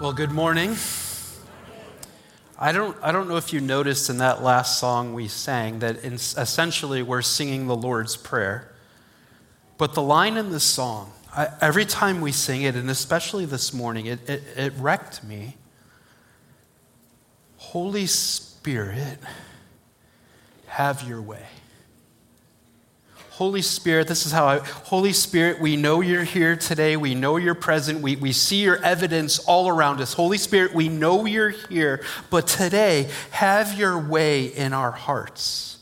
Well, good morning. I don't know if you noticed in that last song we sang that essentially we're singing the Lord's Prayer. But the line in the song, every time we sing it, and especially this morning, it wrecked me. Holy Spirit, have your way. Holy Spirit, Holy Spirit, we know you're here today. We know you're present. We see your evidence all around us. Holy Spirit, we know you're here, but today, have your way in our hearts.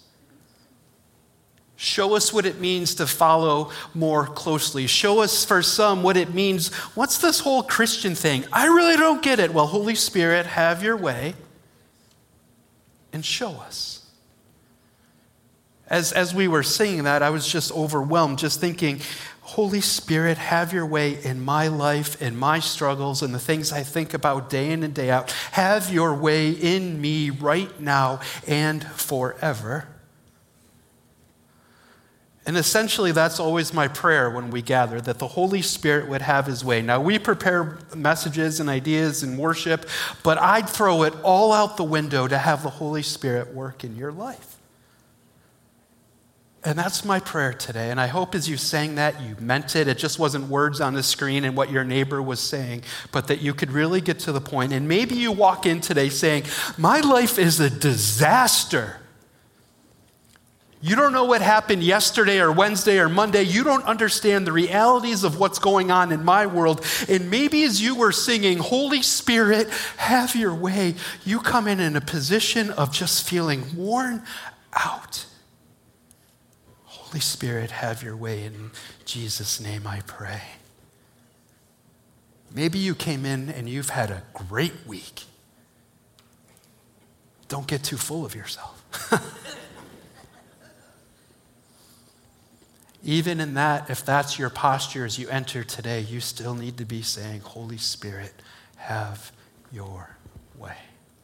Show us what it means to follow more closely. Show us for some what it means. What's this whole Christian thing? I really don't get it. Well, Holy Spirit, have your way and show us. As we were singing that, I was just overwhelmed, just thinking, Holy Spirit, have your way in my life, in my struggles, and the things I think about day in and day out. Have your way in me right now and forever. And essentially, that's always my prayer when we gather, that the Holy Spirit would have his way. Now, we prepare messages and ideas and worship, but I'd throw it all out the window to have the Holy Spirit work in your life. And that's my prayer today. And I hope as you sang that, you meant it. It just wasn't words on the screen and what your neighbor was saying, but that you could really get to the point. And maybe you walk in today saying, my life is a disaster. You don't know what happened yesterday or Wednesday or Monday. You don't understand the realities of what's going on in my world. And maybe as you were singing, Holy Spirit, have your way, you come in a position of just feeling worn out. Holy Spirit, have your way. In Jesus' name I pray. Maybe you came in and you've had a great week. Don't get too full of yourself. Even in that, if that's your posture as you enter today, you still need to be saying, Holy Spirit, have your way.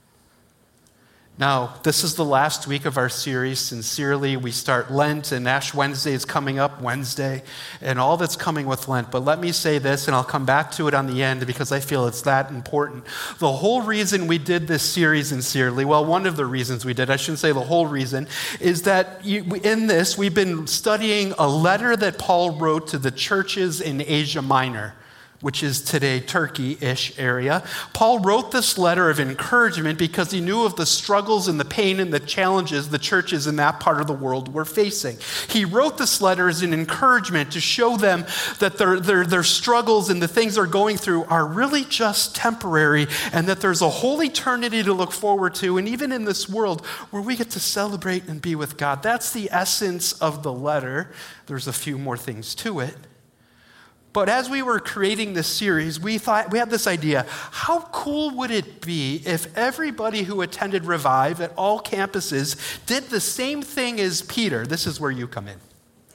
Now, this is the last week of our series. Sincerely, we start Lent, and Ash Wednesday is coming up Wednesday, and all that's coming with Lent. But let me say this, and I'll come back to it on the end because I feel it's that important. The whole reason we did this series sincerely, well, one of the reasons we did, I shouldn't say the whole reason, is that in this, we've been studying a letter that Paul wrote to the churches in Asia Minor, which is today Turkey-ish area. Paul wrote this letter of encouragement because he knew of the struggles and the pain and the challenges the churches in that part of the world were facing. He wrote this letter as an encouragement to show them that their struggles and the things they're going through are really just temporary, and that there's a whole eternity to look forward to, and even in this world where we get to celebrate and be with God. That's the essence of the letter. There's a few more things to it. But as we were creating this series, we had this idea, how cool would it be if everybody who attended Revive at all campuses did the same thing as Peter? This is where you come in.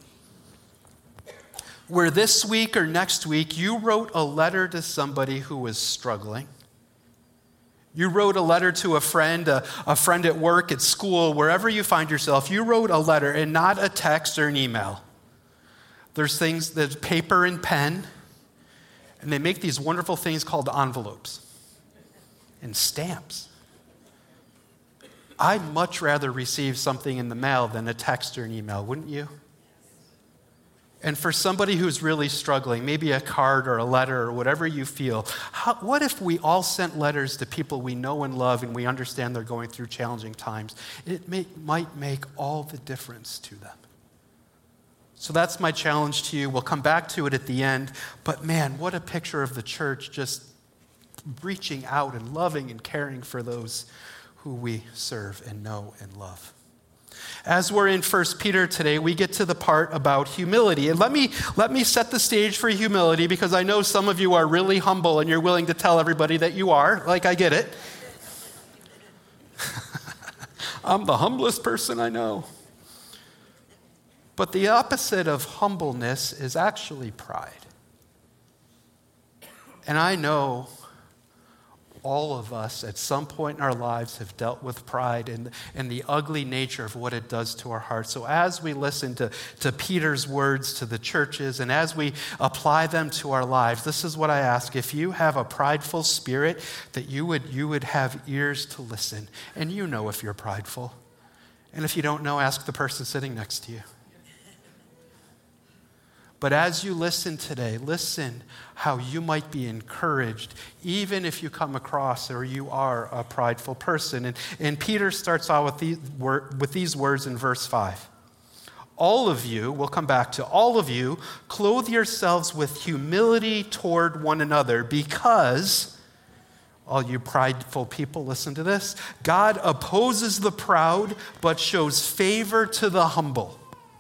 Where this week or next week, you wrote a letter to somebody who was struggling. You wrote a letter to a friend at work, at school, wherever you find yourself. You wrote a letter and not a text or an email. There's paper and pen, and they make these wonderful things called envelopes and stamps. I'd much rather receive something in the mail than a text or an email, wouldn't you? And for somebody who's really struggling, maybe a card or a letter or whatever you feel, what if we all sent letters to people we know and love and we understand they're going through challenging times? It might make all the difference to them. So that's my challenge to you. We'll come back to it at the end. But man, what a picture of the church just reaching out and loving and caring for those who we serve and know and love. As we're in 1 Peter today, we get to the part about humility. And let me set the stage for humility, because I know some of you are really humble and you're willing to tell everybody that you are. Like, I get it. I'm the humblest person I know. But the opposite of humbleness is actually pride. And I know all of us at some point in our lives have dealt with pride and the ugly nature of what it does to our hearts. So as we listen to Peter's words to the churches and as we apply them to our lives, this is what I ask. If you have a prideful spirit, that you would have ears to listen. And you know if you're prideful. And if you don't know, ask the person sitting next to you. But as you listen today, listen how you might be encouraged, even if you come across or you are a prideful person. And Peter starts out with these words in verse 5. All of you, we'll come back to all of you, clothe yourselves with humility toward one another because, all you prideful people, listen to this, God opposes the proud but shows favor to the humble.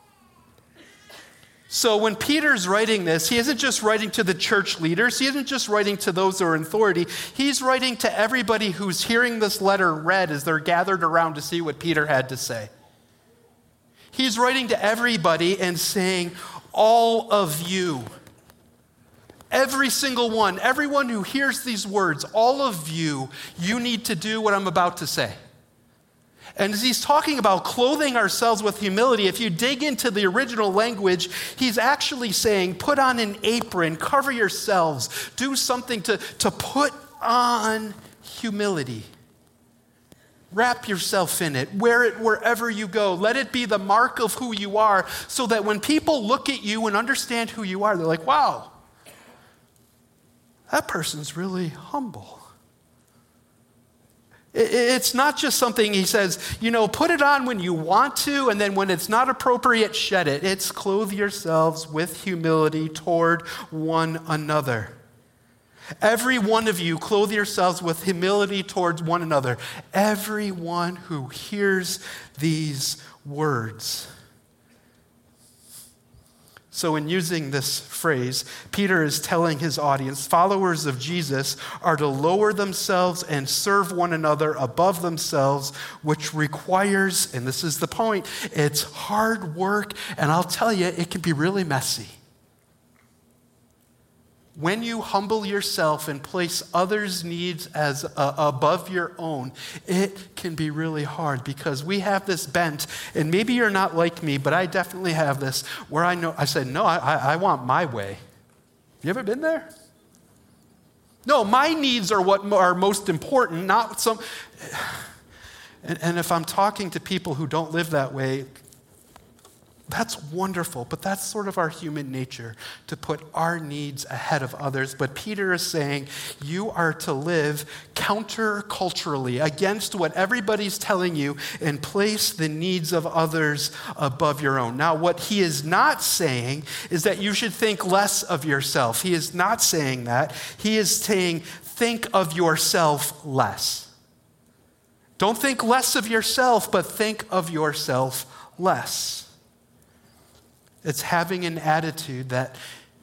So when Peter's writing this, he isn't just writing to the church leaders. He isn't just writing to those who are in authority. He's writing to everybody who's hearing this letter read as they're gathered around to see what Peter had to say. He's writing to everybody and saying, all of you, every single one, everyone who hears these words, all of you, you need to do what I'm about to say. And as he's talking about clothing ourselves with humility, if you dig into the original language, he's actually saying, put on an apron, cover yourselves, do something to put on humility. Wrap yourself in it. Wear it wherever you go. Let it be the mark of who you are so that when people look at you and understand who you are, they're like, wow, that person's really humble. It's not just something he says, put it on when you want to, and then when it's not appropriate, shed it. It's clothe yourselves with humility toward one another. Every one of you, clothe yourselves with humility towards one another. Everyone who hears these words. So in using this phrase, Peter is telling his audience, followers of Jesus are to lower themselves and serve one another above themselves, which requires, and this is the point, it's hard work, and I'll tell you, it can be really messy. When you humble yourself and place others' needs as above your own, it can be really hard because we have this bent, and maybe you're not like me, but I definitely have this, where I said, no, I want my way. You ever been there? No, my needs are what are most important, not some. And if I'm talking to people who don't live that way, that's wonderful, but that's sort of our human nature, to put our needs ahead of others. But Peter is saying you are to live counterculturally against what everybody's telling you and place the needs of others above your own. Now, what he is not saying is that you should think less of yourself. He is not saying that. He is saying think of yourself less. Don't think less of yourself, but think of yourself less. It's having an attitude that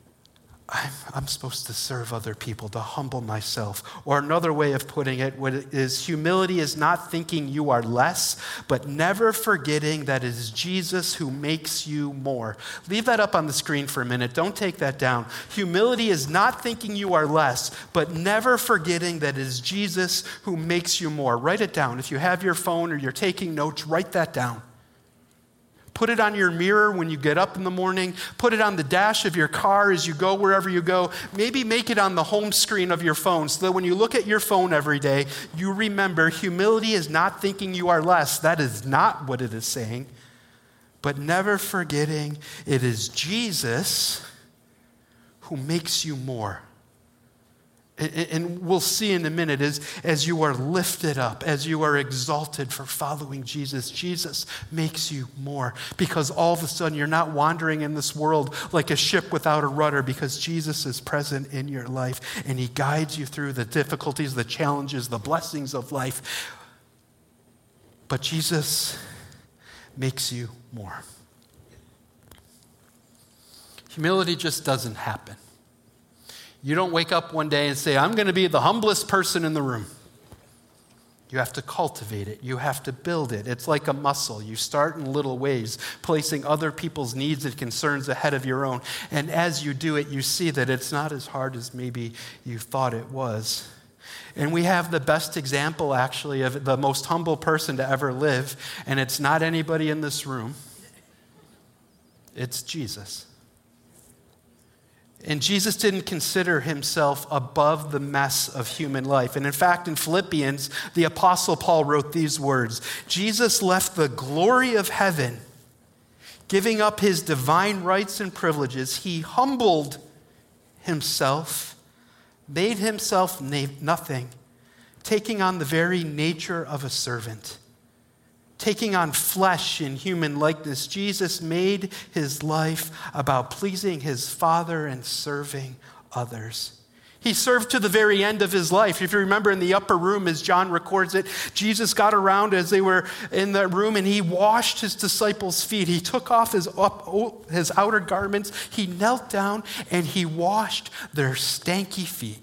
I'm supposed to serve other people, to humble myself. Or another way of putting it is humility is not thinking you are less, but never forgetting that it is Jesus who makes you more. Leave that up on the screen for a minute. Don't take that down. Humility is not thinking you are less, but never forgetting that it is Jesus who makes you more. Write it down. If you have your phone or you're taking notes, write that down. Put it on your mirror when you get up in the morning. Put it on the dash of your car as you go wherever you go. Maybe make it on the home screen of your phone so that when you look at your phone every day, you remember humility is not thinking you are less. That is not what it is saying. But never forgetting it is Jesus who makes you more. And we'll see in a minute, as you are lifted up, as you are exalted for following Jesus, Jesus makes you more. Because all of a sudden you're not wandering in this world like a ship without a rudder, because Jesus is present in your life and he guides you through the difficulties, the challenges, the blessings of life. But Jesus makes you more. Humility just doesn't happen. You don't wake up one day and say, I'm going to be the humblest person in the room. You have to cultivate it. You have to build it. It's like a muscle. You start in little ways, placing other people's needs and concerns ahead of your own. And as you do it, you see that it's not as hard as maybe you thought it was. And we have the best example, actually, of the most humble person to ever live, and it's not anybody in this room. It's Jesus. And Jesus didn't consider himself above the mess of human life. And in fact, in Philippians, the Apostle Paul wrote these words: Jesus left the glory of heaven, giving up his divine rights and privileges. He humbled himself, made himself nothing, taking on the very nature of a servant. Taking on flesh in human likeness, Jesus made his life about pleasing his Father and serving others. He served to the very end of his life. If you remember in the upper room, as John records it, Jesus got around as they were in the room and he washed his disciples' feet. He took off his outer garments, he knelt down, and he washed their stanky feet.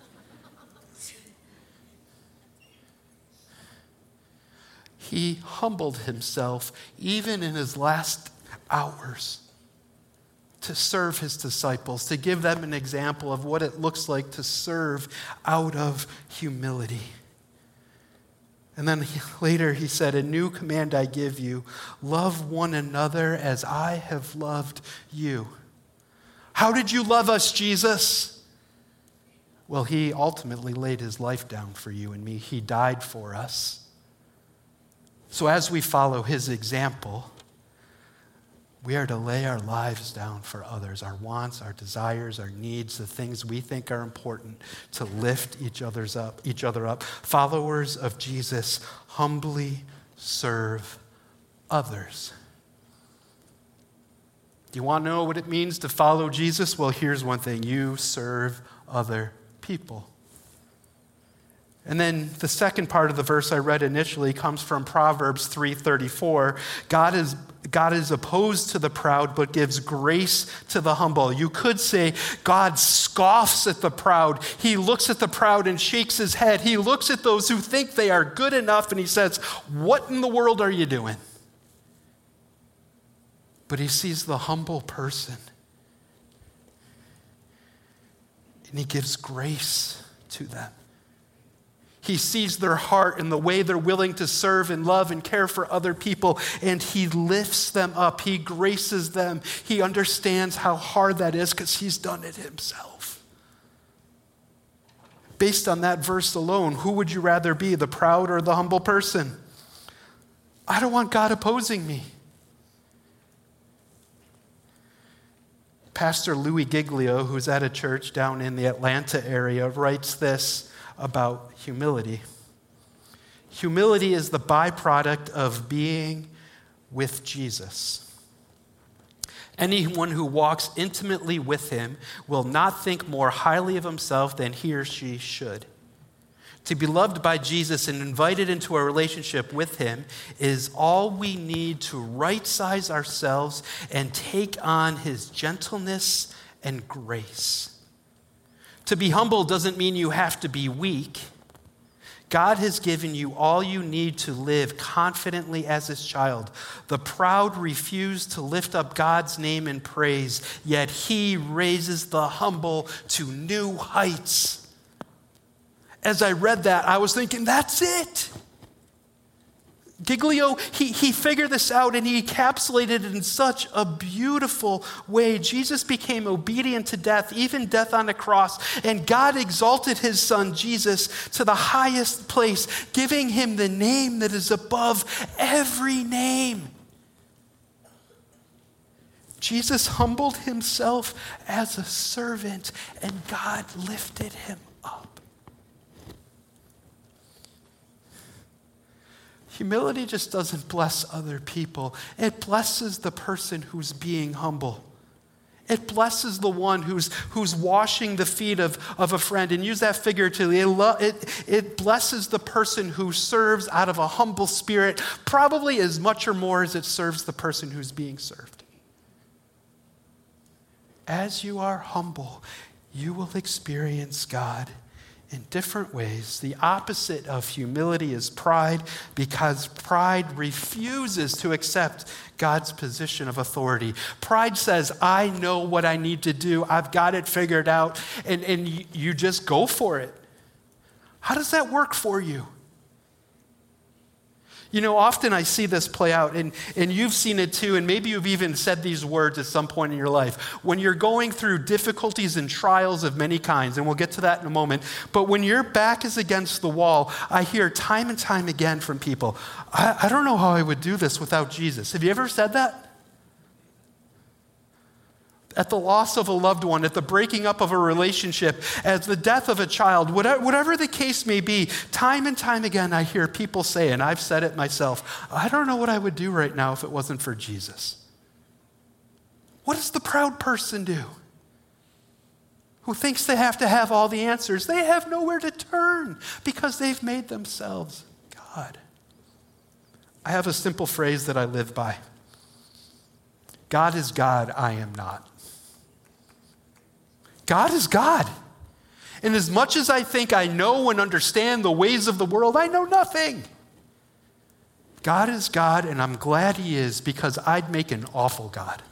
He humbled himself even in his last hours to serve his disciples, to give them an example of what it looks like to serve out of humility. And then later he said, "A new command I give you, love one another as I have loved you." How did you love us, Jesus? Well, he ultimately laid his life down for you and me. He died for us. So as we follow his example, we are to lay our lives down for others, our wants, our desires, our needs, the things we think are important, to lift each other up. Followers of Jesus humbly serve others. Do you want to know what it means to follow Jesus? Well, here's one thing: you serve other people. And then the second part of the verse I read initially comes from Proverbs 3:34. God is opposed to the proud, but gives grace to the humble. You could say God scoffs at the proud. He looks at the proud and shakes his head. He looks at those who think they are good enough and he says, "What in the world are you doing?" But he sees the humble person and he gives grace to them. He sees their heart and the way they're willing to serve and love and care for other people, and he lifts them up. He graces them. He understands how hard that is because he's done it himself. Based on that verse alone, who would you rather be, the proud or the humble person? I don't want God opposing me. Pastor Louis Giglio, who's at a church down in the Atlanta area, writes this about humility. Humility is the byproduct of being with Jesus. Anyone who walks intimately with him will not think more highly of himself than he or she should. To be loved by Jesus and invited into a relationship with him is all we need to right-size ourselves and take on his gentleness and grace. To be humble doesn't mean you have to be weak. God has given you all you need to live confidently as his child. The proud refuse to lift up God's name in praise, yet he raises the humble to new heights. As I read that, I was thinking, that's it. Giglio, he figured this out and he encapsulated it in such a beautiful way. Jesus became obedient to death, even death on a cross, and God exalted his son Jesus to the highest place, giving him the name that is above every name. Jesus humbled himself as a servant, and God lifted him up. Humility just doesn't bless other people. It blesses the person who's being humble. It blesses the one who's washing the feet of a friend. And use that figuratively. It blesses the person who serves out of a humble spirit, probably as much or more as it serves the person who's being served. As you are humble, you will experience God in different ways. The opposite of humility is pride, because pride refuses to accept God's position of authority. Pride says, I know what I need to do. I've got it figured out. And you just go for it. How does that work for you? You know, often I see this play out, and you've seen it too, and maybe you've even said these words at some point in your life. When you're going through difficulties and trials of many kinds, and we'll get to that in a moment, but when your back is against the wall, I hear time and time again from people, I don't know how I would do this without Jesus. Have you ever said that? At the loss of a loved one, at the breaking up of a relationship, at the death of a child, whatever the case may be, time and time again I hear people say, and I've said it myself, I don't know what I would do right now if it wasn't for Jesus. What does the proud person do? Who thinks they have to have all the answers? They have nowhere to turn because they've made themselves God. I have a simple phrase that I live by. God is God, I am not. God is God. And as much as I think I know and understand the ways of the world, I know nothing. God is God, and I'm glad he is, because I'd make an awful God.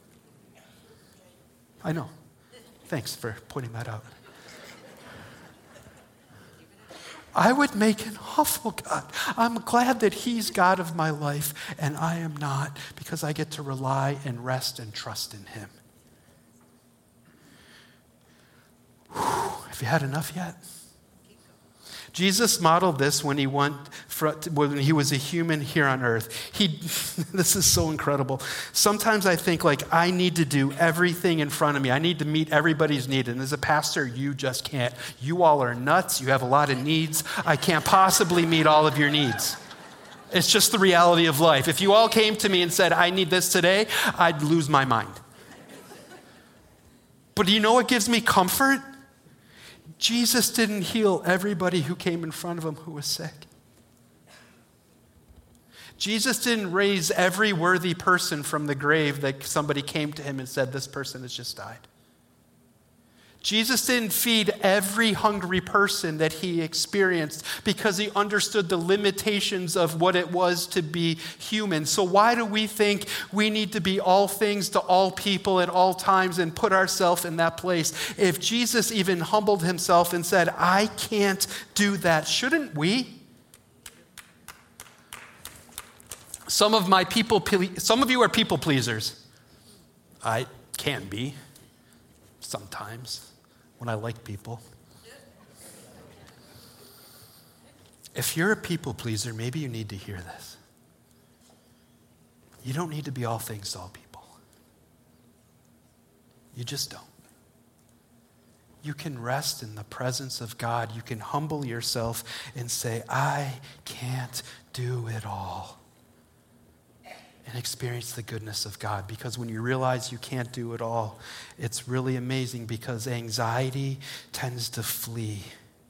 I know. Thanks for pointing that out. I would make an awful God. I'm glad that he's God of my life, and I am not, because I get to rely and rest and trust in him. Have you had enough yet? Jesus modeled this when he was a human here on earth. This is so incredible. Sometimes I think I need to do everything in front of me. I need to meet everybody's need. And as a pastor, you just can't. You all are nuts. You have a lot of needs. I can't possibly meet all of your needs. It's just the reality of life. If you all came to me and said, I need this today, I'd lose my mind. But do you know what gives me comfort? Jesus didn't heal everybody who came in front of him who was sick. Jesus didn't raise every worthy person from the grave that somebody came to him and said, this person has just died. Jesus didn't feed every hungry person that he experienced because he understood the limitations of what it was to be human. So why do we think we need to be all things to all people at all times and put ourselves in that place? If Jesus even humbled himself and said, I can't do that, shouldn't we? Some of you are people pleasers. I can be sometimes. When I like people. If you're a people pleaser, maybe you need to hear this. You don't need to be all things to all people. You just don't. You can rest in the presence of God. You can humble yourself and say, I can't do it all. And experience the goodness of God. Because when you realize you can't do it all, it's really amazing because anxiety tends to flee.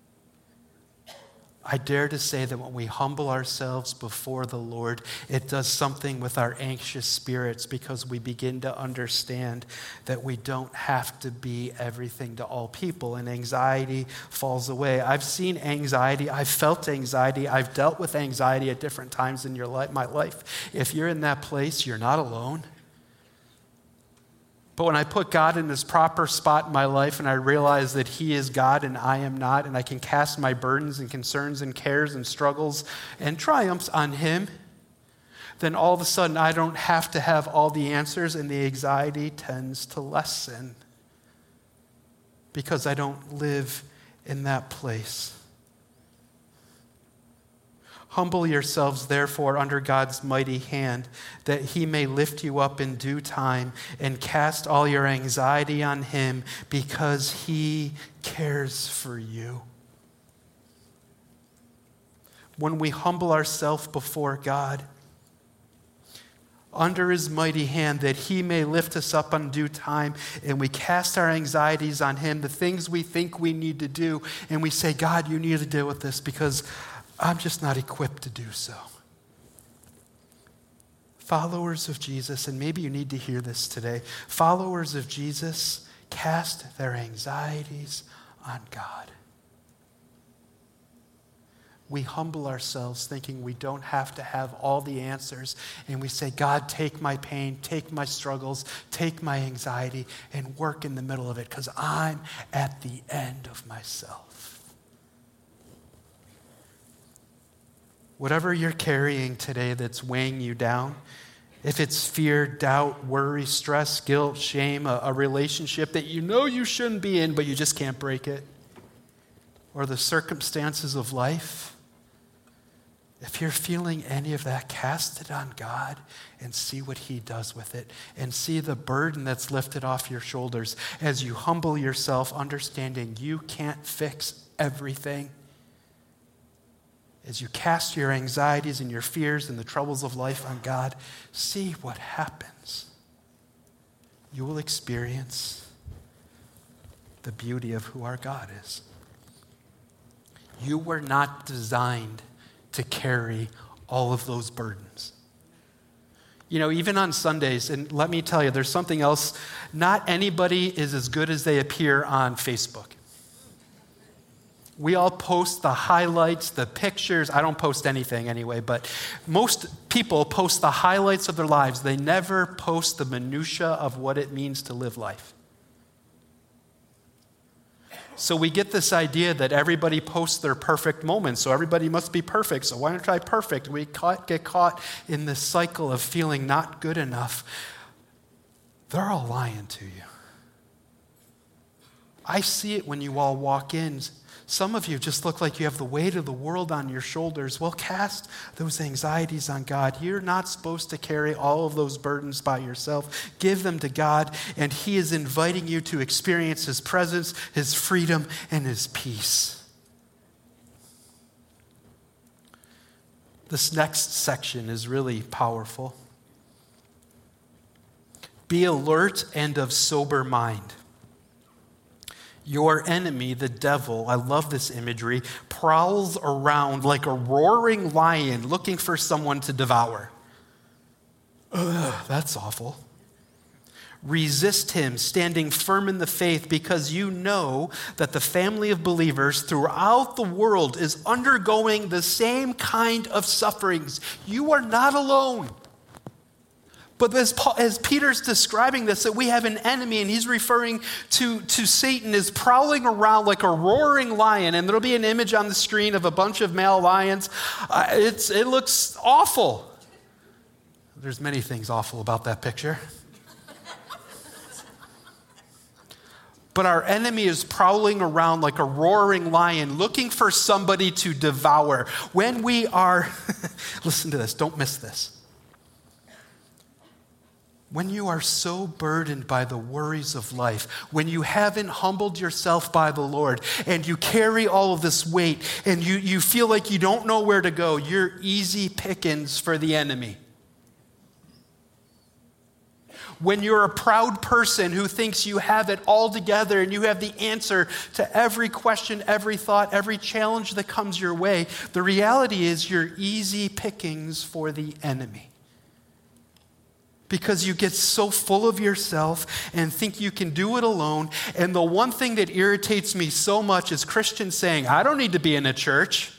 I dare to say that when we humble ourselves before the Lord, it does something with our anxious spirits because we begin to understand that we don't have to be everything to all people, and anxiety falls away. I've seen anxiety. I've felt anxiety. I've dealt with anxiety at different times in my life. If you're in that place, you're not alone. But when I put God in his proper spot in my life and I realize that he is God and I am not, and I can cast my burdens and concerns and cares and struggles and triumphs on him, then all of a sudden I don't have to have all the answers, and the anxiety tends to lessen because I don't live in that place. Humble yourselves, therefore, under God's mighty hand, that he may lift you up in due time, and cast all your anxiety on him, because he cares for you. When we humble ourselves before God, under his mighty hand, that he may lift us up in due time, and we cast our anxieties on him, the things we think we need to do, and we say, God, you need to deal with this because I'm just not equipped to do so. Followers of Jesus, and maybe you need to hear this today, followers of Jesus cast their anxieties on God. We humble ourselves thinking we don't have to have all the answers, and we say, God, take my pain, take my struggles, take my anxiety, and work in the middle of it because I'm at the end of myself. Whatever you're carrying today that's weighing you down, if it's fear, doubt, worry, stress, guilt, shame, a relationship that you know you shouldn't be in, but you just can't break it, or the circumstances of life, if you're feeling any of that, cast it on God and see what he does with it, and see the burden that's lifted off your shoulders as you humble yourself, understanding you can't fix everything. As you cast your anxieties and your fears and the troubles of life on God, see what happens. You will experience the beauty of who our God is. You were not designed to carry all of those burdens. You know, even on Sundays, and let me tell you, there's something else. Not anybody is as good as they appear on Facebook. We all post the highlights, the pictures. I don't post anything anyway, but most people post the highlights of their lives. They never post the minutia of what it means to live life. So we get this idea that everybody posts their perfect moments, so everybody must be perfect, so why aren't I perfect? We get caught in this cycle of feeling not good enough. They're all lying to you. I see it when you all walk in. Some of you just look like you have the weight of the world on your shoulders. Well, cast those anxieties on God. You're not supposed to carry all of those burdens by yourself. Give them to God, and he is inviting you to experience his presence, his freedom, and his peace. This next section is really powerful. Be alert and of sober mind. Your enemy, the devil, I love this imagery, prowls around like a roaring lion looking for someone to devour. Ugh, that's awful. Resist him, standing firm in the faith, because you know that the family of believers throughout the world is undergoing the same kind of sufferings. You are not alone. But as Peter's describing this, that we have an enemy, and he's referring to Satan as prowling around like a roaring lion, and there'll be an image on the screen of a bunch of male lions. It looks awful. There's many things awful about that picture. But our enemy is prowling around like a roaring lion, looking for somebody to devour. When we are, listen to this, don't miss this. When you are so burdened by the worries of life, when you haven't humbled yourself by the Lord, and you carry all of this weight, and you feel like you don't know where to go, you're easy pickings for the enemy. When you're a proud person who thinks you have it all together and you have the answer to every question, every thought, every challenge that comes your way, the reality is you're easy pickings for the enemy. Because you get so full of yourself and think you can do it alone. And the one thing that irritates me so much is Christians saying, I don't need to be in a church.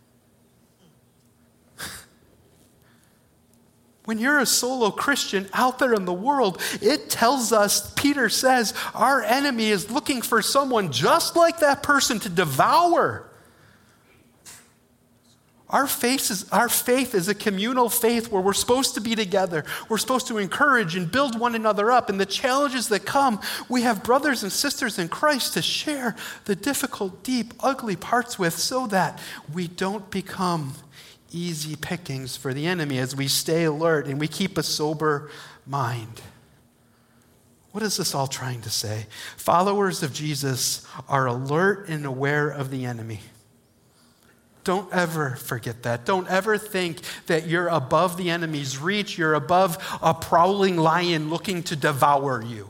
When you're a solo Christian out there in the world, it tells us, Peter says, our enemy is looking for someone just like that person to devour. Our faith is a communal faith where we're supposed to be together. We're supposed to encourage and build one another up. And the challenges that come, we have brothers and sisters in Christ to share the difficult, deep, ugly parts with, so that we don't become easy pickings for the enemy as we stay alert and we keep a sober mind. What is this all trying to say? Followers of Jesus are alert and aware of the enemy. Don't ever forget that. Don't ever think that you're above the enemy's reach. You're above a prowling lion looking to devour you.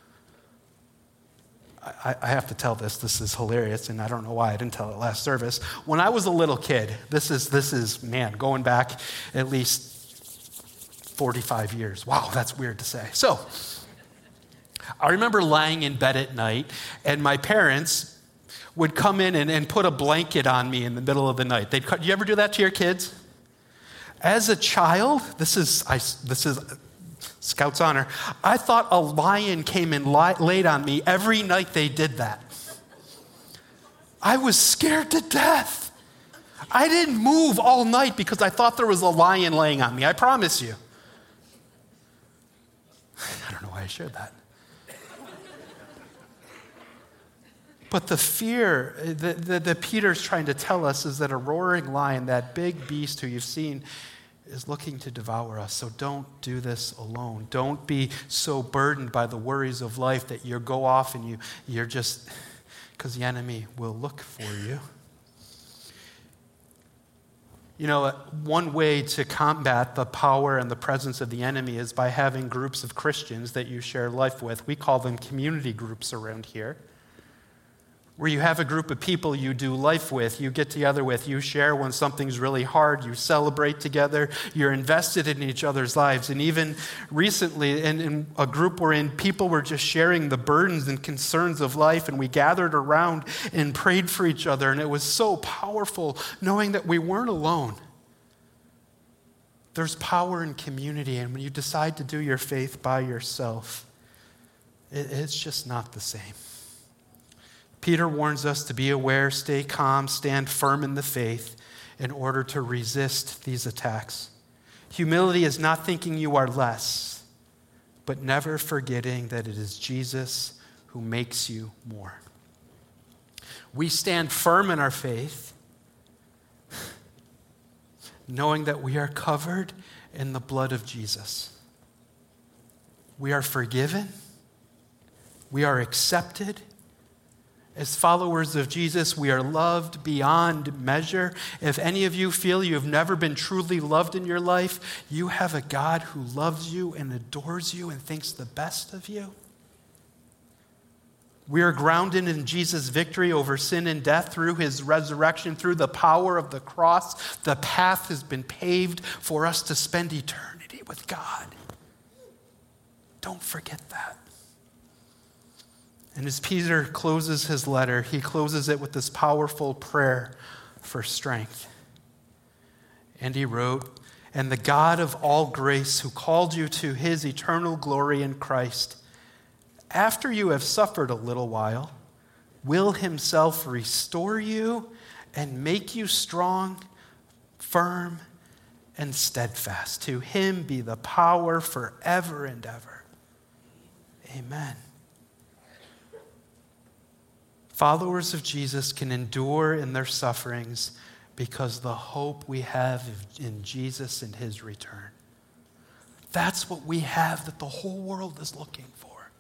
I have to tell this. This is hilarious, and I don't know why I didn't tell it last service. When I was a little kid, this is man, going back at least 45 years. Wow, that's weird to say. So, I remember lying in bed at night, and my parents would come in and put a blanket on me in the middle of the night. Do you ever do that to your kids? As a child, this is Scout's honor, I thought a lion came and laid on me every night they did that. I was scared to death. I didn't move all night because I thought there was a lion laying on me. I promise you. I don't know why I shared that. But the fear that Peter's trying to tell us is that a roaring lion, that big beast who you've seen, is looking to devour us. So don't do this alone. Don't be so burdened by the worries of life that you go off and you're just, because the enemy will look for you. You know, one way to combat the power and the presence of the enemy is by having groups of Christians that you share life with. We call them community groups around here, where you have a group of people you do life with, you get together with, you share when something's really hard, you celebrate together, you're invested in each other's lives. And even recently, in a group we're in, people were just sharing the burdens and concerns of life, and we gathered around and prayed for each other, and it was so powerful knowing that we weren't alone. There's power in community, and when you decide to do your faith by yourself, it's just not the same. Peter warns us to be aware, stay calm, stand firm in the faith in order to resist these attacks. Humility is not thinking you are less, but never forgetting that it is Jesus who makes you more. We stand firm in our faith, knowing that we are covered in the blood of Jesus. We are forgiven. We are accepted. As followers of Jesus, we are loved beyond measure. If any of you feel you have never been truly loved in your life, you have a God who loves you and adores you and thinks the best of you. We are grounded in Jesus' victory over sin and death through his resurrection, through the power of the cross. The path has been paved for us to spend eternity with God. Don't forget that. And as Peter closes his letter, he closes it with this powerful prayer for strength. And he wrote, "And the God of all grace, who called you to his eternal glory in Christ, after you have suffered a little while, will himself restore you and make you strong, firm, and steadfast. To him be the power forever and ever. Amen." Followers of Jesus can endure in their sufferings because the hope we have in Jesus and his return. That's what we have that the whole world is looking for.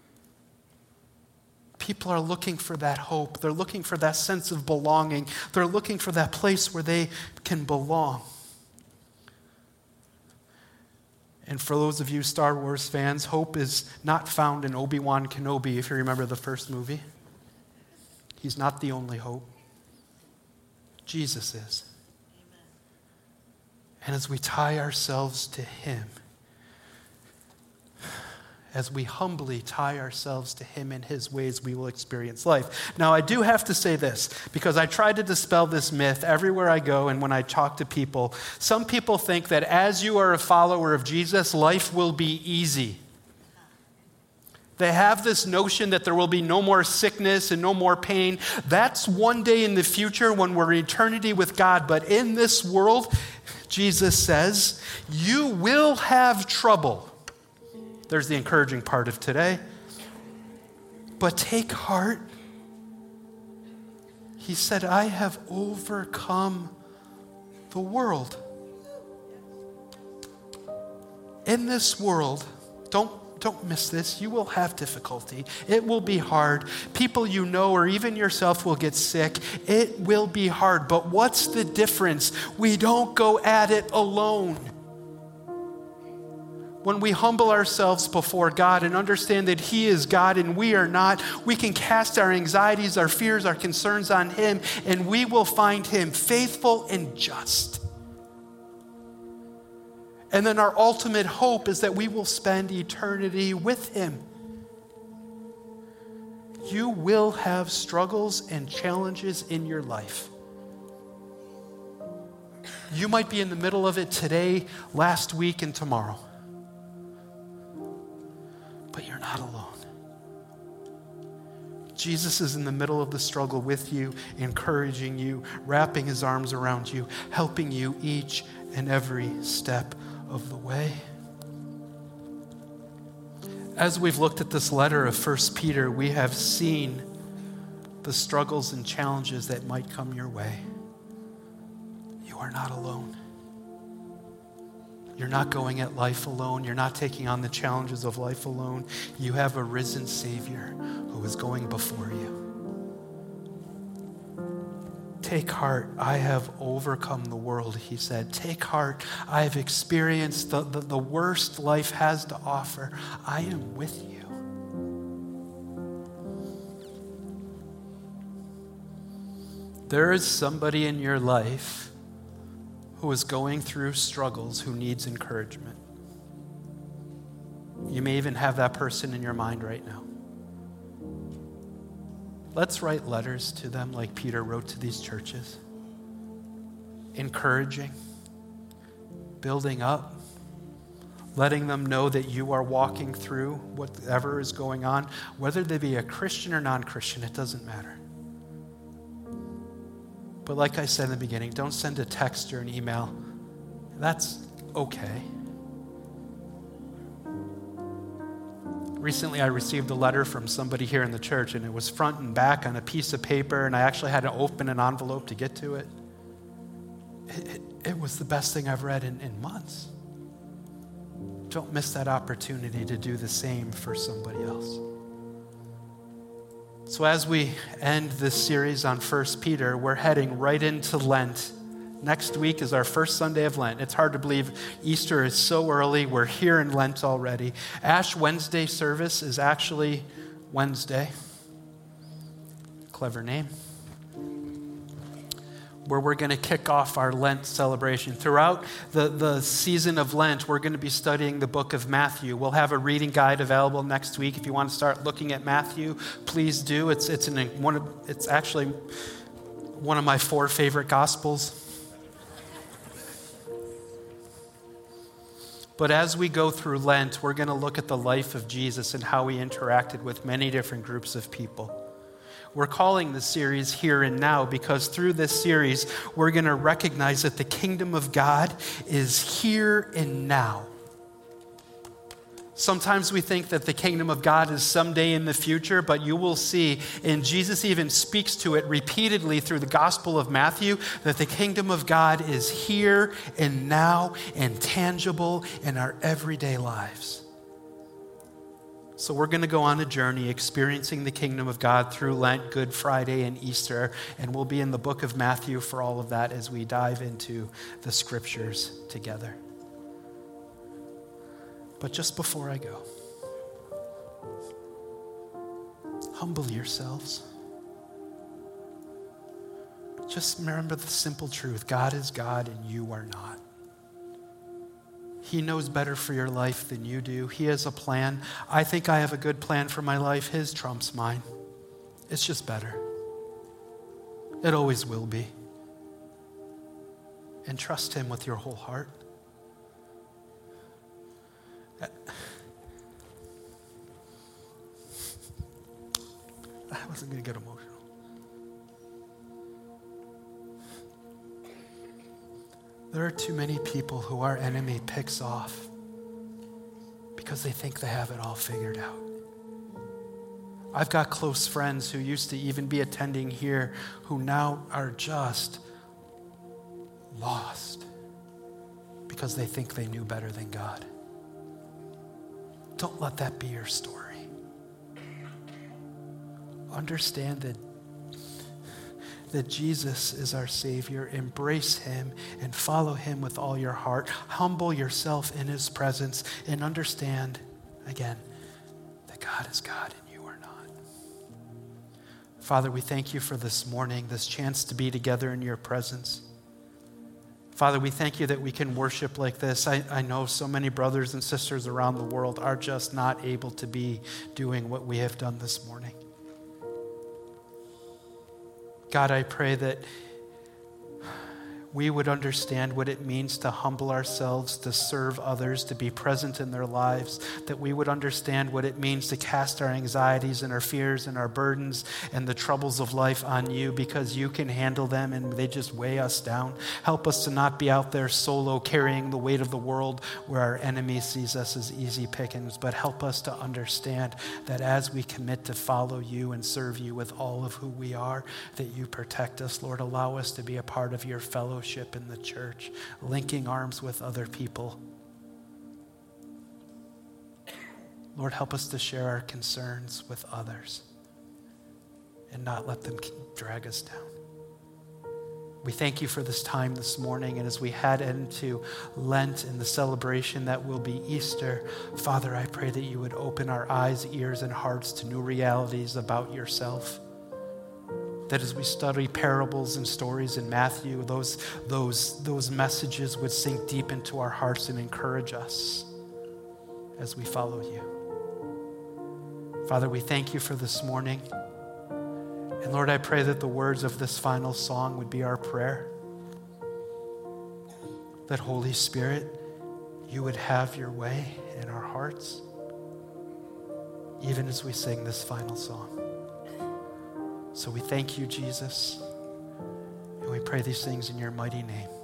People are looking for that hope. They're looking for that sense of belonging. They're looking for that place where they can belong. And for those of you Star Wars fans, hope is not found in Obi-Wan Kenobi, if you remember the first movie. He's not the only hope. Jesus is. Amen. And as we tie ourselves to him, as we humbly tie ourselves to him in his ways, we will experience life. Now, I do have to say this, because I try to dispel this myth everywhere I go and when I talk to people. Some people think that as you are a follower of Jesus, life will be easy. They have this notion that there will be no more sickness and no more pain. That's one day in the future when we're in eternity with God. But in this world, Jesus says, you will have trouble. There's the encouraging part of today. But take heart. He said, I have overcome the world. In this world, don't miss this. You will have difficulty. It will be hard. People you know or even yourself will get sick. It will be hard. But what's the difference? We don't go at it alone. When we humble ourselves before God and understand that he is God and we are not, we can cast our anxieties, our fears, our concerns on him, and we will find him faithful and just. And then our ultimate hope is that we will spend eternity with him. You will have struggles and challenges in your life. You might be in the middle of it today, last week, and tomorrow. But you're not alone. Jesus is in the middle of the struggle with you, encouraging you, wrapping his arms around you, helping you each and every step of the way. As we've looked at this letter of 1 Peter, we have seen the struggles and challenges that might come your way. You are not alone. You're not going at life alone. You're not taking on the challenges of life alone. You have a risen Savior who is going before you. Take heart, I have overcome the world, he said. Take heart, I have experienced the worst life has to offer. I am with you. There is somebody in your life who is going through struggles who needs encouragement. You may even have that person in your mind right now. Let's write letters to them like Peter wrote to these churches. Encouraging, building up, letting them know that you are walking through whatever is going on. Whether they be a Christian or non-Christian, it doesn't matter. But like I said in the beginning, don't send a text or an email. That's okay. Recently, I received a letter from somebody here in the church, and it was front and back on a piece of paper, and I actually had to open an envelope to get to it. It was the best thing I've read in months. Don't miss that opportunity to do the same for somebody else. So as we end this series on 1 Peter, we're heading right into Lent. Next week is our first Sunday of Lent. It's hard to believe Easter is so early. We're here in Lent already. Ash Wednesday service is actually Wednesday. Clever name. Where we're going to kick off our Lent celebration. Throughout the season of Lent, we're going to be studying the book of Matthew. We'll have a reading guide available next week. If you want to start looking at Matthew, please do. It's actually one of my 4 favorite Gospels. But as we go through Lent, we're going to look at the life of Jesus and how he interacted with many different groups of people. We're calling the series Here and Now because through this series, we're going to recognize that the kingdom of God is here and now. Sometimes we think that the kingdom of God is someday in the future, but you will see, and Jesus even speaks to it repeatedly through the Gospel of Matthew, that the kingdom of God is here and now and tangible in our everyday lives. So we're going to go on a journey experiencing the kingdom of God through Lent, Good Friday, and Easter, and we'll be in the book of Matthew for all of that as we dive into the scriptures together. But just before I go, humble yourselves. Just remember the simple truth. God is God and you are not. He knows better for your life than you do. He has a plan. I think I have a good plan for my life. His trumps mine. It's just better. It always will be. And trust him with your whole heart. I wasn't going to get emotional. There are too many people who our enemy picks off because they think they have it all figured out. I've got close friends who used to even be attending here who now are just lost because they think they knew better than God. Don't let that be your story. Understand that Jesus is our Savior. Embrace him and follow him with all your heart. Humble yourself in his presence and understand, again, that God is God and you are not. Father, we thank you for this morning, this chance to be together in your presence. Father, we thank you that we can worship like this. I know so many brothers and sisters around the world are just not able to be doing what we have done this morning. God, I pray that we would understand what it means to humble ourselves, to serve others, to be present in their lives, that we would understand what it means to cast our anxieties and our fears and our burdens and the troubles of life on you, because you can handle them and they just weigh us down. Help us to not be out there solo carrying the weight of the world where our enemy sees us as easy pickings, but help us to understand that as we commit to follow you and serve you with all of who we are, that you protect us. Lord, allow us to be a part of your fellowship in the church, linking arms with other people. Lord, help us to share our concerns with others and not let them drag us down. We thank you for this time this morning, and as we head into Lent and the celebration that will be Easter, Father, I pray that you would open our eyes, ears, and hearts to new realities about yourself. That as we study parables and stories in Matthew, those messages would sink deep into our hearts and encourage us as we follow you. Father, we thank you for this morning. And Lord, I pray that the words of this final song would be our prayer. That Holy Spirit, you would have your way in our hearts, even as we sing this final song. So we thank you, Jesus, and we pray these things in your mighty name.